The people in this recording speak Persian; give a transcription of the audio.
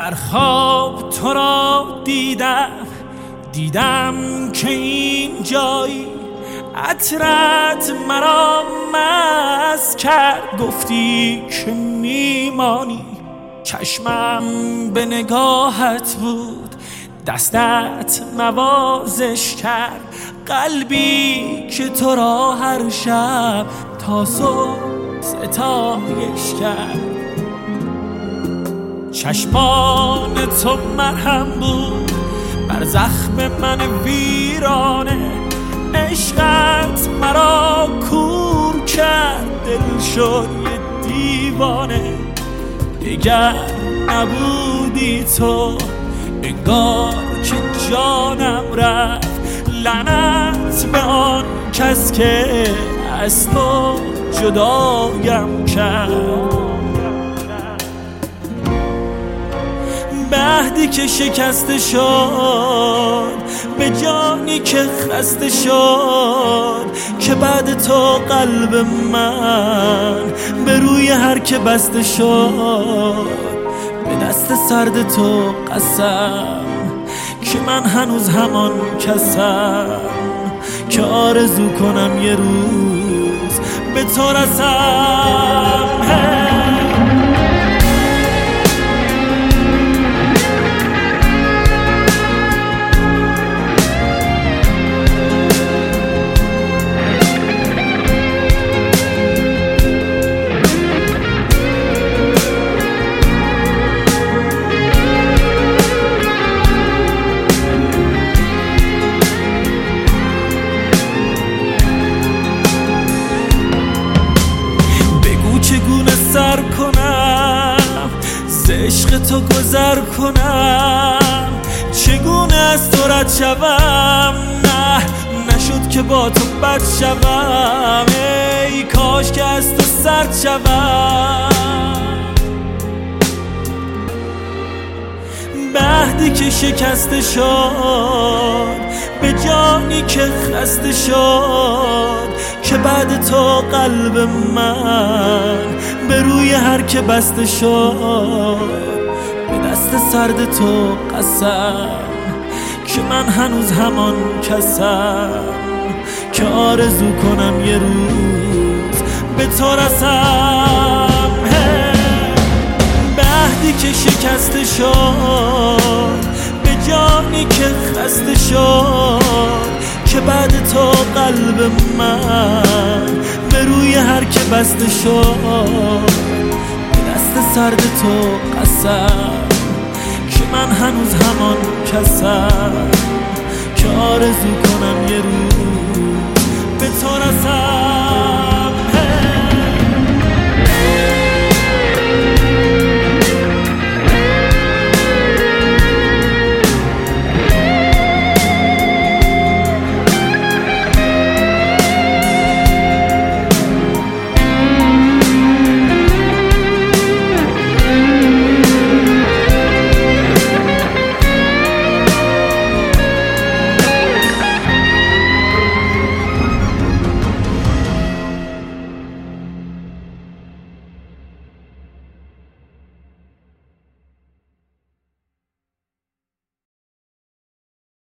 در خواب تو را دیدم که این جایی عطرت مرا مست کرد. گفتی که میمانی، چشمم به نگاهت بود، دستت نوازش کرد. قلبی که تو را هر شب تا صبح ستایش کرد. چشمان تو مرهم بود بر زخم من ویرانه، عشقت مرا کور کرد، دل شد یه دیوانه. دیگر نبودی تو، انگار که جانم رفت. لعنت به آن کس که از تو جدایم کرد. به عهدی که شکسته شد، به جانی که خسته شد، که بعد تو قلب من به روی هر که بسته شد. به دست سرد تو قسم که من هنوز همان کسم که آرزو کنم یه روز به تو رسم. سر کنم ز عشق تو گذر کنم، چگونه از تو رد شوم؟ نه نشد که با تو بد شوم. ای کاش که از تو سرد شوم. به عهدی که شکسته شد، به جانی که خسته شد، که بعد تو قلب من به روی هر که بسته شد. به دست سرد تو قسم که من هنوز همان کسم که آرزو کنم یه روز به تو رسم. به عهدی که شکسته شد، به جانی که خسته شد، که بعد تو قلب من به روی هر که بسته شد. به دست سرد تو قسم که من هنوز همان کسم که آرزو کنم یه روز به تو رسم.